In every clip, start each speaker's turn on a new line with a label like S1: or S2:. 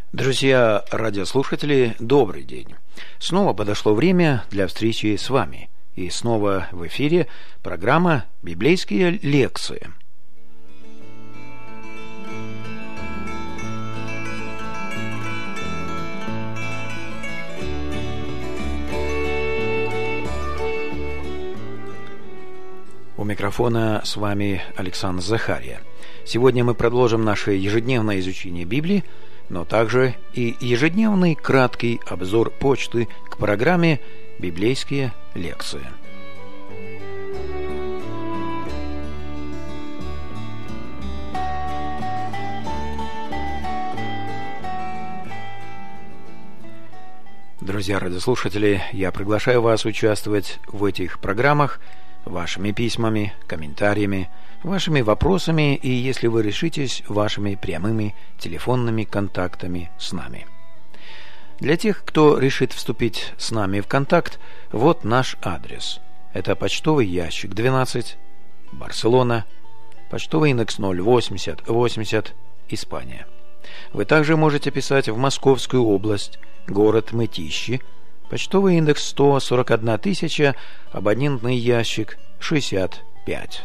S1: Друзья радиослушатели, добрый день. Снова подошло время для встречи с вами. И снова в эфире программа «Библейские лекции». У микрофона с вами Александр Захария. Сегодня мы продолжим наше ежедневное изучение Библии, но также и ежедневный краткий обзор почты к программе «Библейские лекции». Друзья радиослушатели, я приглашаю вас участвовать в этих программах вашими письмами, комментариями, вашими вопросами и, если вы решитесь, вашими прямыми телефонными контактами с нами. Для тех, кто решит вступить с нами в контакт, вот наш адрес. Это почтовый ящик 12, Барселона, почтовый индекс 08080, Испания. Вы также можете писать в Московскую область, город Мытищи, почтовый индекс 141 000, абонентный ящик 65.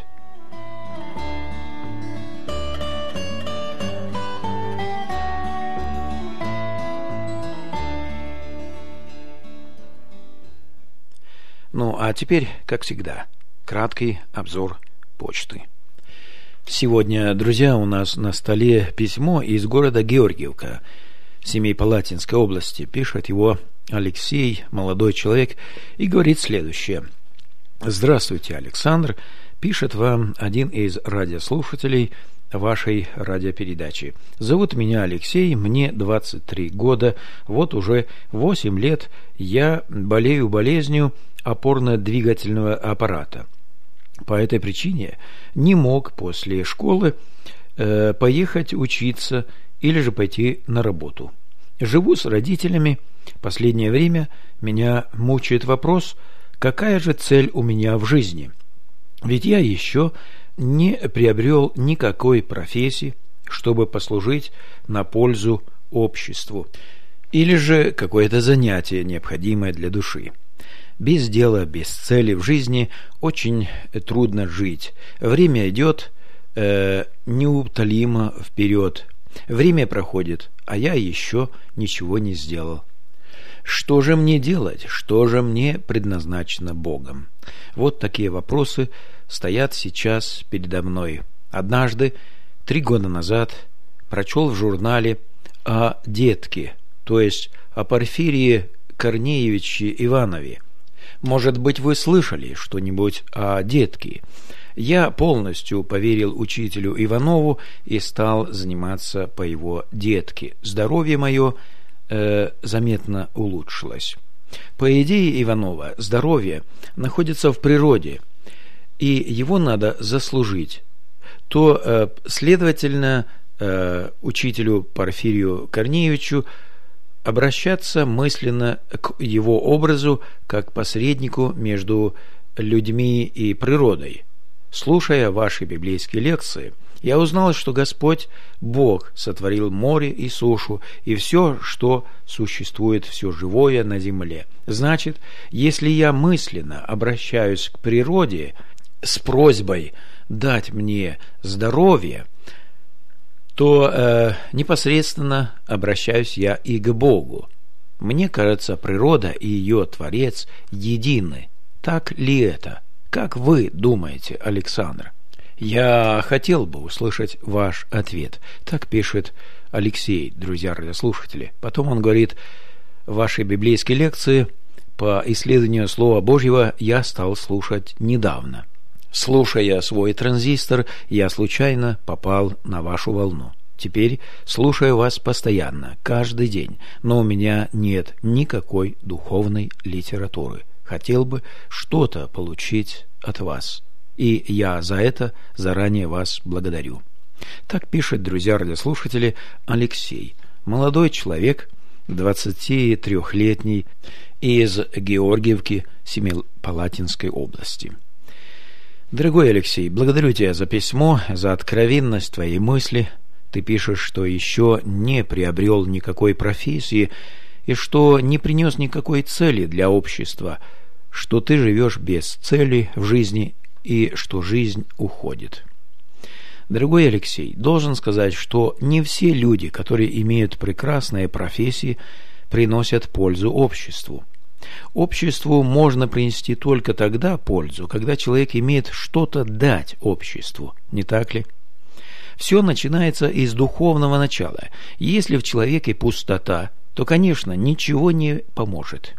S1: Ну, а теперь, как всегда, краткий обзор почты. Сегодня, друзья, у нас на столе письмо из города Георгиевка, Семипалатинской области. Пишет его Алексей, молодой человек, и говорит следующее. Здравствуйте, Александр. Пишет вам один из радиослушателей вашей радиопередачи. Зовут меня Алексей, мне 23 года, вот уже 8 лет я болею болезнью опорно-двигательного аппарата. По этой причине не мог после школы поехать учиться или же пойти на работу. Живу с родителями. Последнее время меня мучает вопрос, какая же цель у меня в жизни? Ведь я еще не приобрел никакой профессии, чтобы послужить на пользу обществу, или же какое-то занятие, необходимое для души. Без дела, без цели в жизни очень трудно жить. Время идет неутолимо вперед. Время проходит, а я еще ничего не сделал. Что же мне делать? Что же мне предназначено Богом? Вот такие вопросы стоят сейчас передо мной. Однажды, 3 года назад, прочел в журнале о детке, то есть о Порфирии Корнеевиче Иванове. Может быть, вы слышали что-нибудь о детке? Я полностью поверил учителю Иванову и стал заниматься по его детке. Здоровье мое заметно улучшилось. По идее Иванова, здоровье находится в природе, и его надо заслужить. То, следовательно, учителю Порфирию Корнеевичу обращаться мысленно к его образу как посреднику между людьми и природой. Слушая ваши библейские лекции, я узнал, что Господь Бог сотворил море и сушу и все, что существует, все живое на земле. Значит, если я мысленно обращаюсь к природе с просьбой дать мне здоровье, то непосредственно обращаюсь я и к Богу. Мне кажется, природа и ее Творец едины. Так ли это? Как вы думаете, Александр? Я хотел бы услышать ваш ответ. Так пишет Алексей, друзья радиослушатели. Потом он говорит, ваши библейские лекции по исследованию Слова Божьего я стал слушать недавно. Слушая свой транзистор, я случайно попал на вашу волну. Теперь слушаю вас постоянно, каждый день, но у меня нет никакой духовной литературы. Хотел бы что-то получить от вас, и я за это заранее вас благодарю. Так пишет, друзья радиослушатели, Алексей, молодой человек, 23-летний, из Георгиевки Семипалатинской области. Дорогой Алексей, благодарю тебя за письмо, за откровенность твоей мысли. Ты пишешь, что еще не приобрел никакой профессии и что не принес никакой цели для общества, что ты живешь без цели в жизни и что жизнь уходит. Дорогой Алексей, должен сказать, что не все люди, которые имеют прекрасные профессии, приносят пользу обществу. Обществу можно принести только тогда пользу, когда человек имеет что-то дать обществу, не так ли? Все начинается из духовного начала. Если в человеке пустота, то, конечно, ничего не поможет.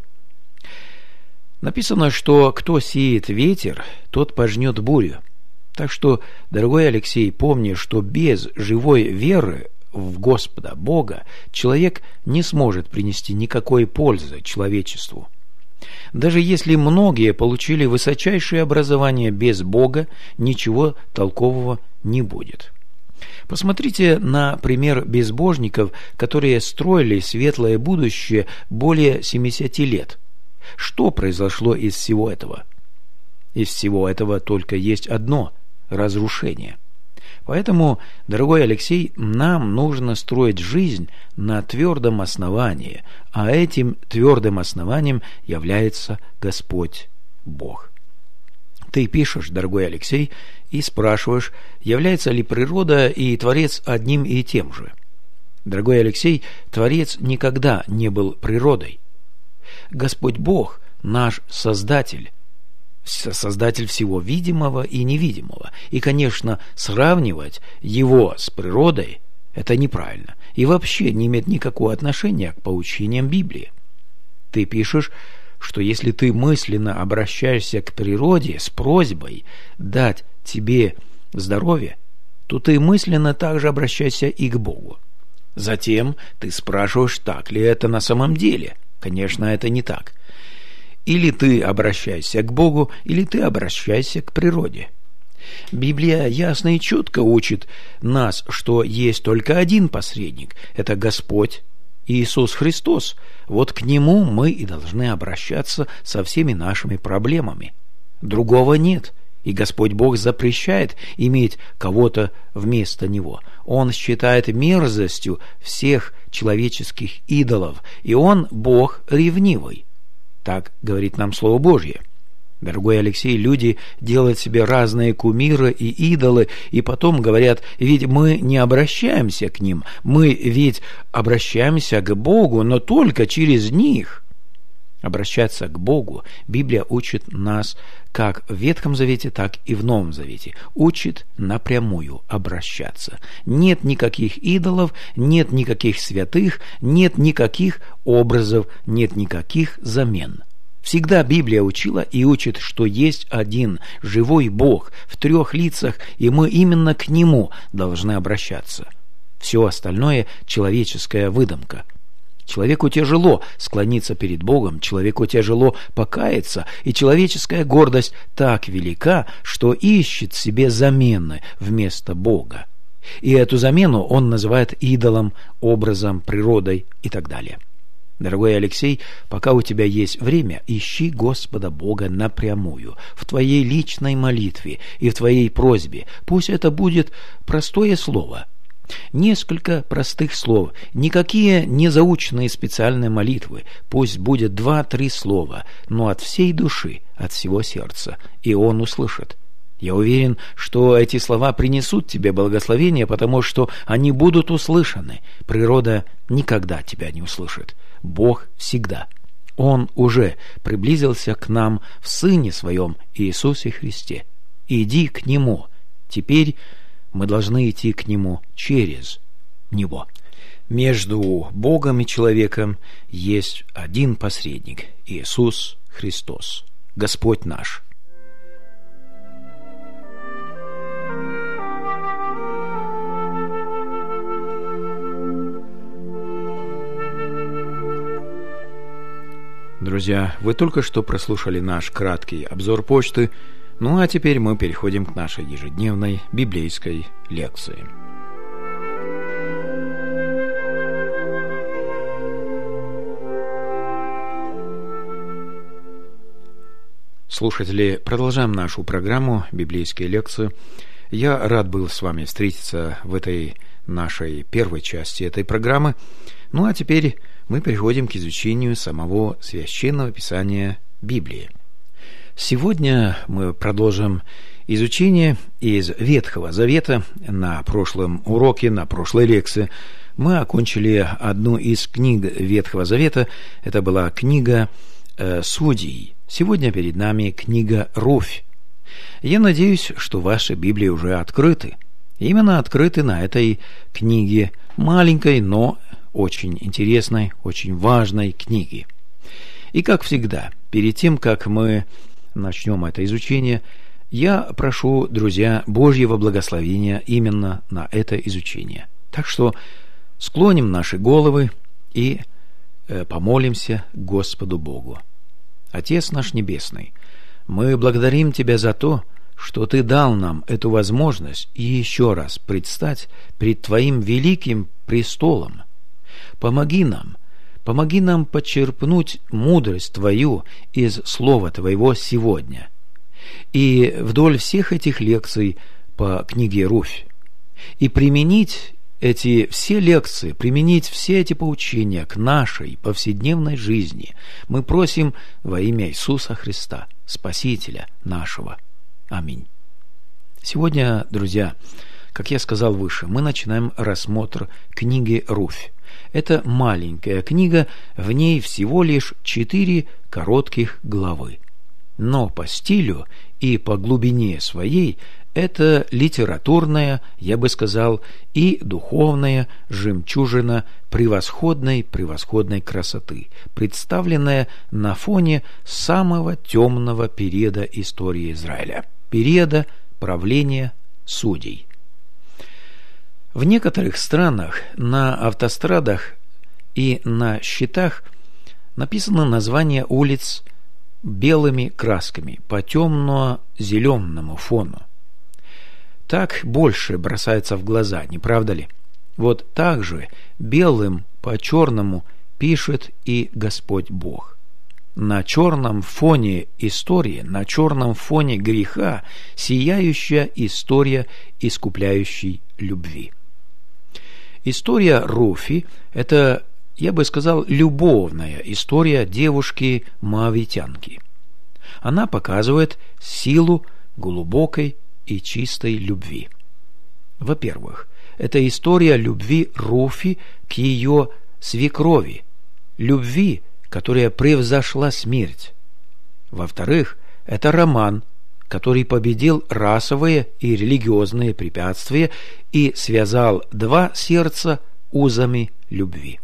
S1: Написано, что кто сеет ветер, тот пожнет бурю. Так что, дорогой Алексей, помни, что без живой веры в Господа, Бога, человек не сможет принести никакой пользы человечеству. Даже если многие получили высочайшее образование, без Бога ничего толкового не будет. Посмотрите на пример безбожников, которые строили светлое будущее более 70 лет. Что произошло из всего этого? Из всего этого только есть одно – разрушение. Поэтому, дорогой Алексей, нам нужно строить жизнь на твердом основании, а этим твердым основанием является Господь Бог. Ты пишешь, дорогой Алексей, и спрашиваешь, является ли природа и Творец одним и тем же. Дорогой Алексей, Творец никогда не был природой. Господь Бог – наш Создатель, Создатель всего видимого и невидимого. И, конечно, сравнивать Его с природой – это неправильно и вообще не имеет никакого отношения к поучениям Библии. Ты пишешь, что если ты мысленно обращаешься к природе с просьбой дать тебе здоровье, то ты мысленно также обращайся и к Богу. Затем ты спрашиваешь, так ли это на самом деле. Конечно, это не так. Или ты обращайся к Богу, или ты обращайся к природе. Библия ясно и четко учит нас, что есть только один посредник – это Господь Иисус Христос. Вот к Нему мы и должны обращаться со всеми нашими проблемами. Другого нет, и Господь Бог запрещает иметь кого-то вместо Него. Он считает мерзостью всех человеческих идолов, и Он Бог ревнивый. Так говорит нам Слово Божье. Дорогой Алексей, люди делают себе разные кумиры и идолы, и потом говорят, ведь мы не обращаемся к ним, мы ведь обращаемся к Богу, но только через них. Обращаться к Богу Библия учит нас как в Ветхом Завете, так и в Новом Завете. Учит напрямую обращаться. Нет никаких идолов, нет никаких святых, нет никаких образов, нет никаких замен. Всегда Библия учила и учит, что есть один живой Бог в 3 лицах, и мы именно к Нему должны обращаться. Все остальное – человеческая выдумка. Человеку тяжело склониться перед Богом, человеку тяжело покаяться, и человеческая гордость так велика, что ищет себе замены вместо Бога. И эту замену он называет идолом, образом, природой и так далее. Дорогой Алексей, пока у тебя есть время, ищи Господа Бога напрямую, в твоей личной молитве и в твоей просьбе. Пусть это будет простое слово. Несколько простых слов, никакие не заученные специальные молитвы, пусть будет 2-3 слова, но от всей души, от всего сердца, и Он услышит. Я уверен, что эти слова принесут тебе благословение, потому что они будут услышаны. Природа никогда тебя не услышит. Бог всегда. Он уже приблизился к нам в Сыне Своем Иисусе Христе. Иди к Нему. Теперь мы должны идти к Нему через Него. Между Богом и человеком есть один посредник – Иисус Христос, Господь наш. Друзья, вы только что прослушали наш краткий обзор почты. Ну а теперь мы переходим к нашей ежедневной библейской лекции. Слушатели, продолжаем нашу программу библейской лекции. Я рад был с вами встретиться в этой нашей первой части этой программы. Ну а теперь мы переходим к изучению самого Священного Писания Библии. Сегодня мы продолжим изучение из Ветхого Завета. На прошлом уроке, на прошлой лекции мы окончили одну из книг Ветхого Завета. Это была книга Судей. Сегодня перед нами книга Руфь. Я надеюсь, что ваши Библии уже открыты. Именно открыты на этой книге, маленькой, но очень интересной, очень важной книге. И как всегда, перед тем, как мы начнем это изучение, я прошу, друзья, Божьего благословения именно на это изучение. Так что склоним наши головы и помолимся Господу Богу. Отец наш Небесный, мы благодарим Тебя за то, что Ты дал нам эту возможность и еще раз предстать пред Твоим великим престолом. Помоги нам почерпнуть мудрость Твою из Слова Твоего сегодня. И вдоль всех этих лекций по книге Руфь и применить эти все лекции, применить все эти поучения к нашей повседневной жизни мы просим во имя Иисуса Христа, Спасителя нашего. Аминь. Сегодня, друзья, как я сказал выше, мы начинаем рассмотр книги Руфь. Это маленькая книга, в ней всего лишь 4 коротких главы. Но по стилю и по глубине своей это литературная, я бы сказал, и духовная жемчужина превосходной красоты, представленная на фоне самого темного периода истории Израиля, периода правления судей. В некоторых странах на автострадах и на щитах написано название улиц белыми красками по темно-зеленому фону. Так больше бросается в глаза, не правда ли? Вот так же белым по черному пишет и Господь Бог. На черном фоне истории, на черном фоне греха сияющая история искупляющей любви. История Руфи – это, я бы сказал, любовная история девушки-моавитянки. Она показывает силу глубокой и чистой любви. Во-первых, это история любви Руфи к ее свекрови, любви, которая превзошла смерть. Во-вторых, это роман, который победил расовые и религиозные препятствия и связал два сердца узами любви.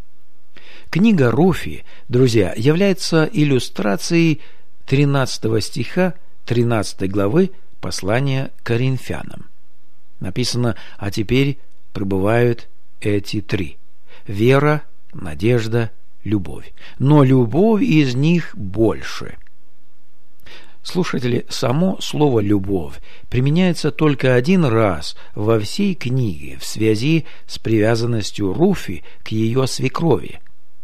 S1: Книга Руфи, друзья, является иллюстрацией 13 стиха 13 главы послания к Коринфянам. Написано: «А теперь пребывают эти 3: вера, надежда, любовь. Но любовь из них больше». Слушатели, само слово «любовь» применяется только один раз во всей книге в связи с привязанностью Руфи к ее свекрови.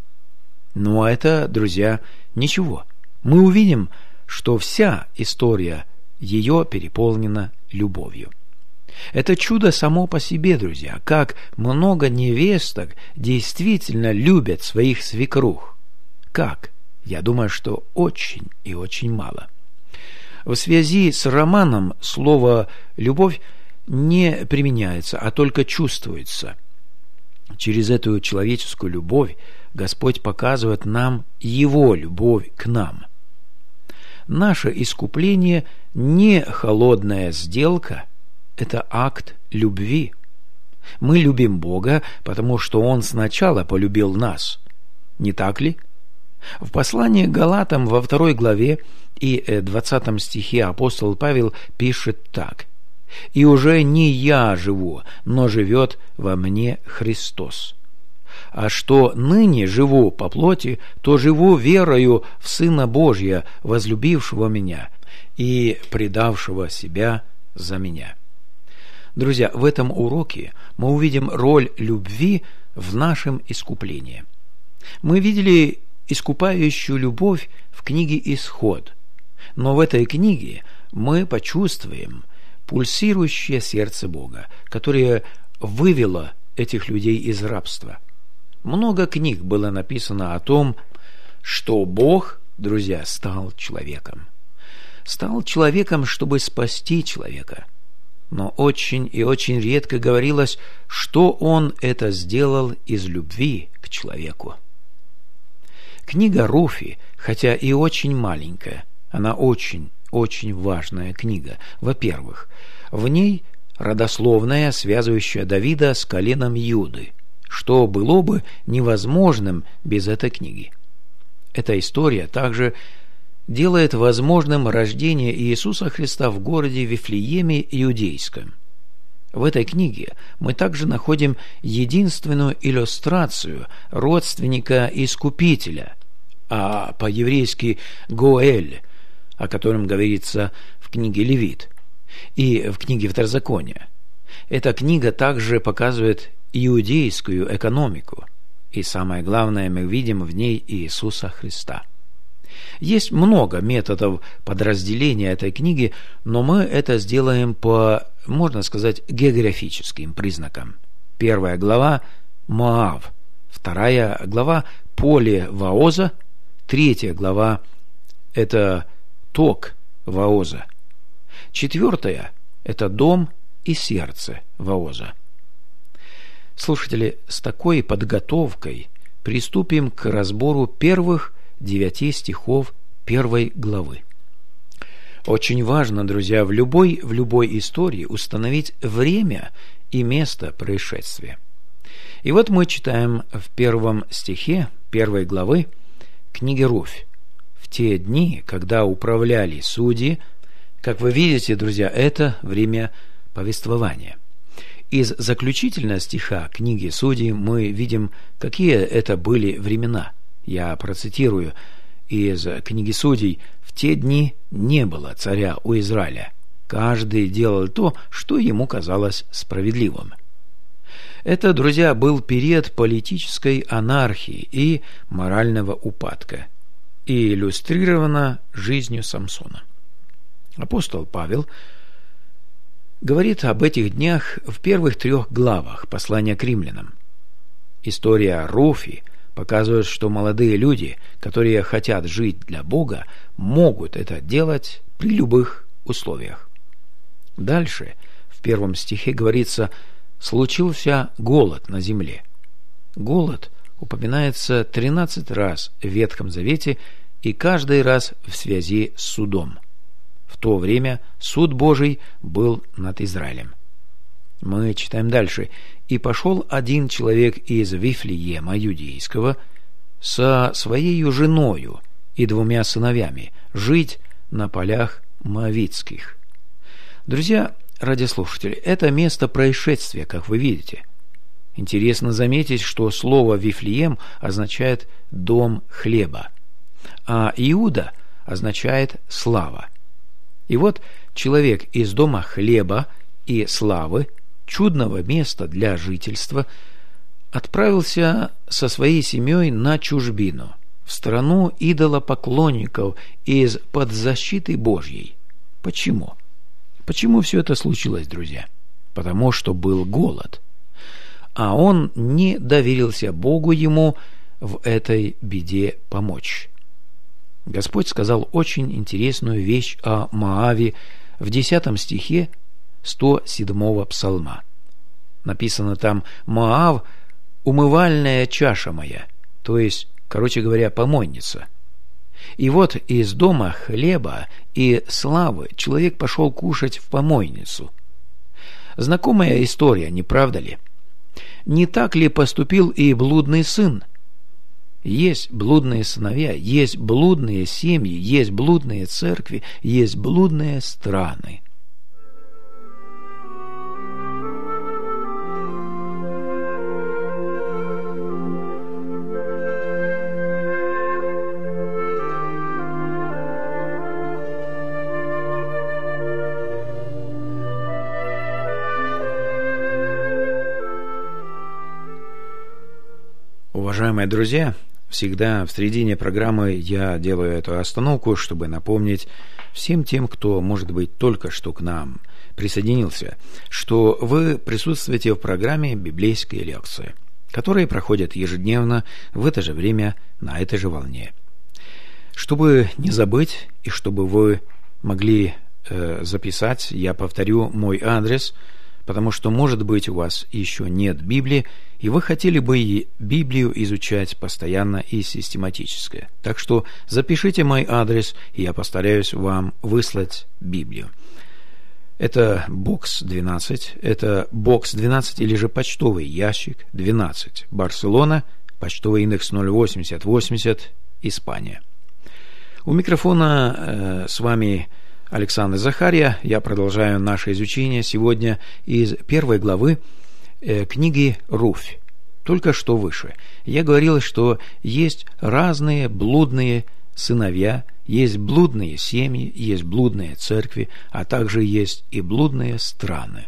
S1: Но это, друзья, ничего. Мы увидим, что вся история ее переполнена любовью. Это чудо само по себе, друзья, как много невесток действительно любят своих свекрух. Как? Я думаю, что очень и очень мало. В связи с романом слово «любовь» не применяется, а только чувствуется. Через эту человеческую любовь Господь показывает нам Его любовь к нам. Наше искупление не холодная сделка, это акт любви. Мы любим Бога, потому что Он сначала полюбил нас. Не так ли? В послании к Галатам во 2 главе и 20 стихе апостол Павел пишет так: «И уже не я живу, но живет во мне Христос. А что ныне живу по плоти, то живу верою в Сына Божия, возлюбившего меня и предавшего себя за меня». Друзья, в этом уроке мы увидим роль любви в нашем искуплении. Мы видели искупающую любовь в книге «Исход», но в этой книге мы почувствуем пульсирующее сердце Бога, которое вывело этих людей из рабства. Много книг было написано о том, что Бог, друзья, стал человеком. Стал человеком, чтобы спасти человека. Но очень и очень редко говорилось, что Он это сделал из любви к человеку. Книга Руфи, хотя и очень маленькая, она очень важная книга. Во-первых, в ней родословная, связывающая Давида с коленом Иуды, что было бы невозможным без этой книги. Эта история также делает возможным рождение Иисуса Христа в городе Вифлееме Иудейском. В этой книге мы также находим единственную иллюстрацию родственника Искупителя, а по-еврейски Гоэль, о котором говорится в книге Левит и в книге Второзакония. Эта книга также показывает иудейскую экономику, и самое главное, мы видим в ней Иисуса Христа. Есть много методов подразделения этой книги, но мы это сделаем по, можно сказать, географическим признакам. 1 глава – Моав, 2 глава – поле Вооза, 3 глава – это ток Вооза, 4 – это дом и сердце Вооза. Слушатели, с такой подготовкой приступим к разбору первых 9 стихов 1 главы. Очень важно, друзья, в любой истории установить время и место происшествия. И вот мы читаем в 1 стихе 1 главы книги Руфь. В те дни, когда управляли судьи, как вы видите, друзья, это время повествования. Из заключительного стиха книги Судей мы видим, какие это были времена. Я процитирую из книги Судей: «В те дни не было царя у Израиля. Каждый делал то, что ему казалось справедливым». Это, друзья, был период политической анархии и морального упадка, и иллюстрировано жизнью Самсона. Апостол Павел говорит об этих днях в первых 3 главах послания к римлянам. История Руфи показывает, что молодые люди, которые хотят жить для Бога, могут это делать при любых условиях. Дальше в 1 стихе говорится: «Случился голод на земле». Голод упоминается 13 раз в Ветхом Завете и каждый раз в связи с судом. В то время суд Божий был над Израилем. Мы читаем дальше. «И пошел один человек из Вифлеема Иудейского со своей женою и 2 сыновьями жить на полях Моавитских». Друзья, радиослушатели, это место происшествия, как вы видите. Интересно заметить, что слово «Вифлеем» означает «дом хлеба», а «Иуда» означает «слава». И вот человек из дома хлеба и славы, чудного места для жительства, отправился со своей семьей на чужбину, в страну идолопоклонников из-под защиты Божьей. Почему? Почему все это случилось, друзья? Потому что был голод, а он не доверился Богу ему в этой беде помочь. Господь сказал очень интересную вещь о Моаве в 10 стихе 107 псалма. Написано там: «Моав – умывальная чаша моя», то есть, короче говоря, помойница. И вот из дома хлеба и славы человек пошел кушать в помойницу. Знакомая история, не правда ли? Не так ли поступил и блудный сын? Есть блудные сыновья, есть блудные семьи, есть блудные церкви, есть блудные страны. Уважаемые друзья, всегда в середине программы я делаю эту остановку, чтобы напомнить всем тем, кто, может быть, только что к нам присоединился, что вы присутствуете в программе «Библейские лекции», которые проходят ежедневно в это же время на этой же волне. Чтобы не забыть и чтобы вы могли записать, я повторю мой адрес, потому что, может быть, у вас еще нет Библии, и вы хотели бы Библию изучать постоянно и систематически. Так что запишите мой адрес, и я постараюсь вам выслать Библию. Это бокс 12, или же почтовый ящик 12, Барселона, почтовый индекс 08080, Испания. У микрофона с вами Александр Захарья. Я продолжаю наше изучение сегодня из 1 главы книги «Руфь». Только что выше я говорил, что есть разные блудные сыновья, есть блудные семьи, есть блудные церкви, а также есть и блудные страны.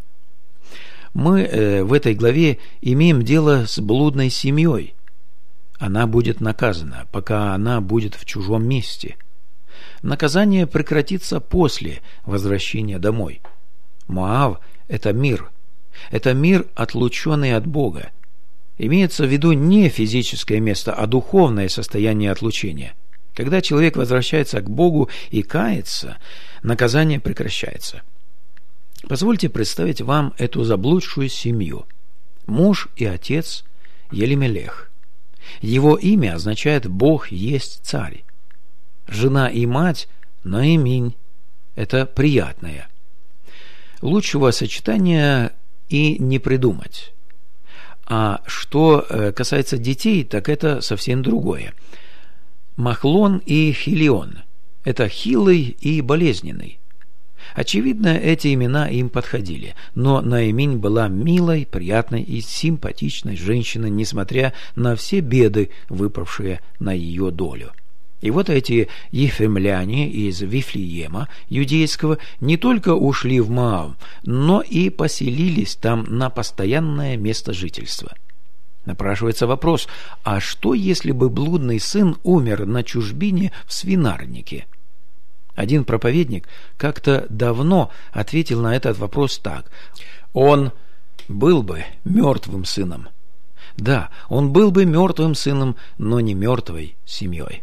S1: Мы в этой главе имеем дело с блудной семьей. Она будет наказана, пока она будет в чужом месте. Наказание прекратится после возвращения домой. Моав – это мир. Это мир, отлученный от Бога. Имеется в виду не физическое место, а духовное состояние отлучения. Когда человек возвращается к Богу и кается, наказание прекращается. Позвольте представить вам эту заблудшую семью. Муж и отец Елимелех. Его имя означает «Бог есть царь». Жена и мать Ноэминь. Это приятное. Лучшего сочетания и не придумать. А что касается детей, так это совсем другое. Махлон и Хилион. Это хилый и болезненный. Очевидно, эти имена им подходили, но Ноэминь была милой, приятной и симпатичной женщиной, несмотря на все беды, выпавшие на ее долю. И вот эти ефремляне из Вифлеема юдейского не только ушли в Моав, но и поселились там на постоянное место жительства. Напрашивается вопрос, а что, если бы блудный сын умер на чужбине в свинарнике? Один проповедник как-то давно ответил на этот вопрос так: он был бы мертвым сыном. Да, он был бы мертвым сыном, но не мертвой семьей.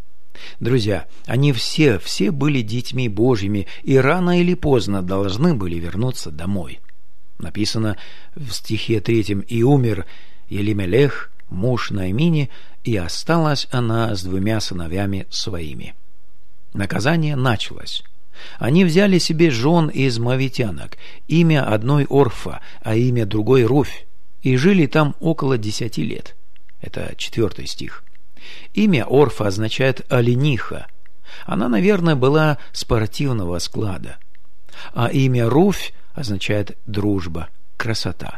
S1: Друзья, они все были детьми Божьими и рано или поздно должны были вернуться домой. Написано в стихе 3: «И умер Елимелех, муж Ноэмини, и осталась она с 2 сыновьями своими». Наказание началось. Они взяли себе жен из мавитянок, имя одной Орфа, а имя другой Руфь, и жили там около 10 лет. Это 4 стих. Имя Орфа означает «олениха». Она, наверное, была спортивного склада. А имя Руфь означает «дружба», «красота».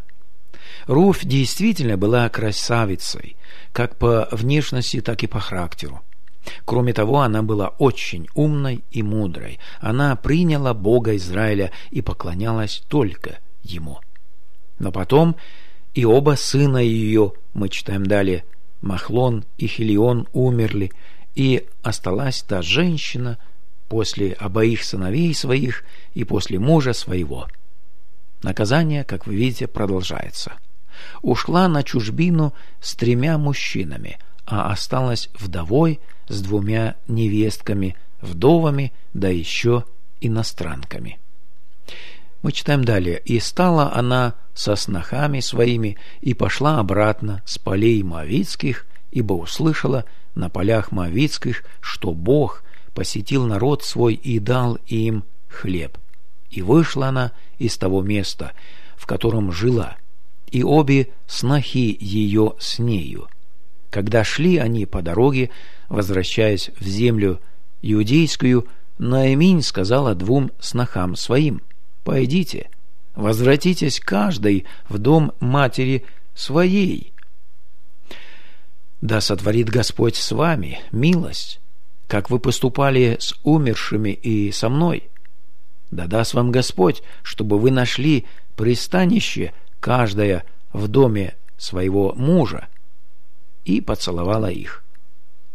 S1: Руфь действительно была красавицей, как по внешности, так и по характеру. Кроме того, она была очень умной и мудрой. Она приняла Бога Израиля и поклонялась только Ему. Но потом и оба сына ее, мы читаем далее, Махлон и Хилион, умерли, и осталась та женщина после обоих сыновей своих и после мужа своего. Наказание, как вы видите, продолжается. Ушла на чужбину с 3 мужчинами, а осталась вдовой с 2 невестками, вдовами, да еще иностранками. Мы читаем далее. «И стала она со снохами своими, и пошла обратно с полей моавитских, ибо услышала на полях моавитских, что Бог посетил народ свой и дал им хлеб. И вышла она из того места, в котором жила, и обе снохи ее с нею. Когда шли они по дороге, возвращаясь в землю иудейскую, Ноэминь сказала 2 снохам своим: «Пойдите, возвратитесь каждый в дом матери своей. Да сотворит Господь с вами милость, как вы поступали с умершими и со мной. Да даст вам Господь, чтобы вы нашли пристанище, каждая в доме своего мужа». И поцеловала их.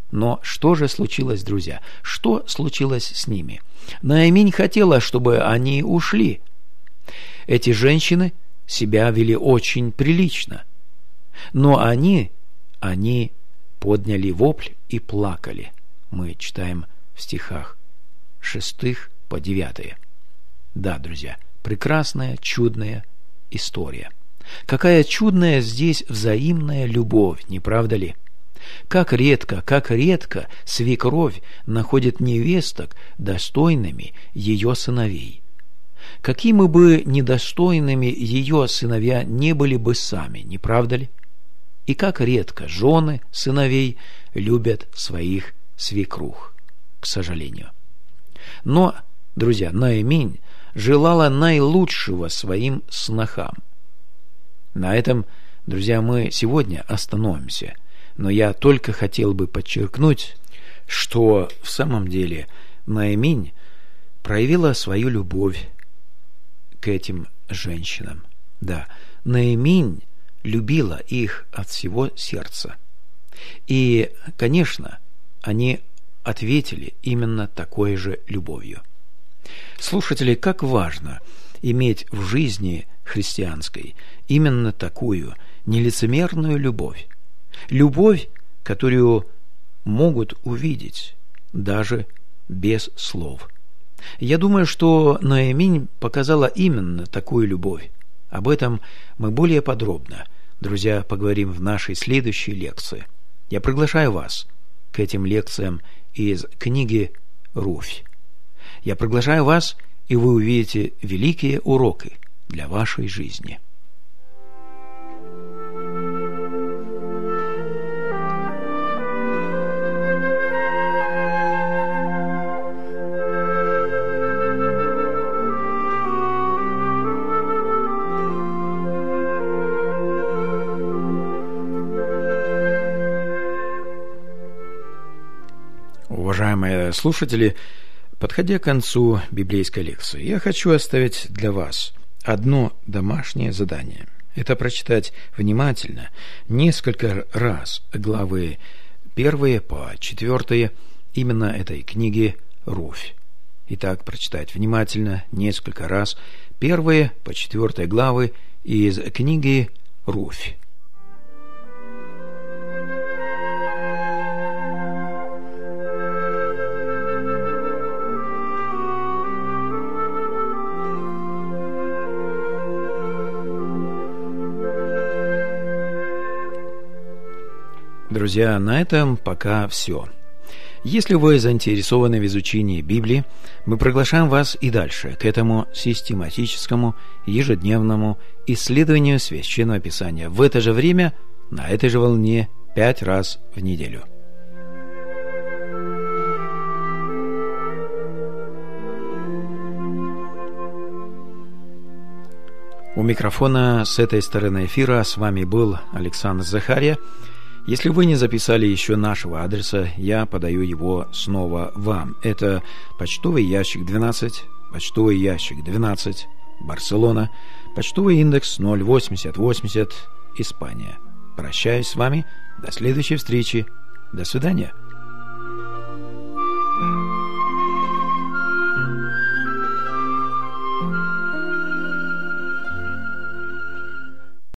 S1: Но что же случилось, друзья? Что случилось с ними? Нааминь хотела, чтобы они ушли. Эти женщины себя вели очень прилично. Но они подняли вопль и плакали. Мы читаем в стихах 6 по 9. Да, друзья, прекрасная, чудная история. Какая чудная здесь взаимная любовь, не правда ли? Как редко свекровь находит невесток достойными ее сыновей. Какими бы недостойными ее сыновья не были бы сами, не правда ли? И как редко жены сыновей любят своих свекрух, к сожалению. Но, друзья, Нааминь желала наилучшего своим снохам. На этом, друзья, мы сегодня остановимся. Но я только хотел бы подчеркнуть, что в самом деле Нааминь проявила свою любовь к этим женщинам. Да, Нааминь любила их от всего сердца. И, конечно, они ответили именно такой же любовью. Слушатели, как важно иметь в жизни христианской именно такую нелицемерную любовь. Любовь, которую могут увидеть даже без слов. Я думаю, что Нааминь показала именно такую любовь. Об этом мы более подробно, друзья, поговорим в нашей следующей лекции. Я приглашаю вас к этим лекциям из книги «Руфь». Я приглашаю вас, и вы увидите великие уроки для вашей жизни. Уважаемые слушатели, подходя к концу библейской лекции, я хочу оставить для вас одно домашнее задание. Это прочитать внимательно несколько раз главы 1 по 4 именно этой книги «Руфь». Итак, прочитать внимательно несколько раз 1 по 4 главы из книги «Руфь». Друзья, на этом пока все. Если вы заинтересованы в изучении Библии, мы приглашаем вас и дальше к этому систематическому ежедневному исследованию Священного Писания в это же время, на этой же волне, 5 раз в неделю. У микрофона с этой стороны эфира с вами был Александр Захарья. Если вы не записали еще нашего адреса, я подаю его снова вам. Это почтовый ящик 12, Барселона, почтовый индекс 08080, Испания. Прощаюсь с вами. До следующей встречи. До свидания.